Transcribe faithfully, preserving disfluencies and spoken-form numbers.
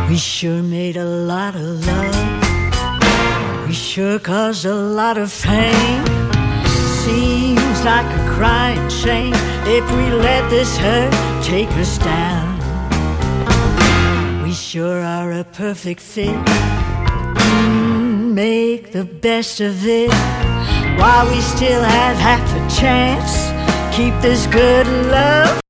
We sure made a lot of love. We sure caused a lot of pain. Seems like a crying shame if we let this hurt take us down. We sure are a perfect fit. Mm, make the best of it while we still have half a chance. Keep this good love.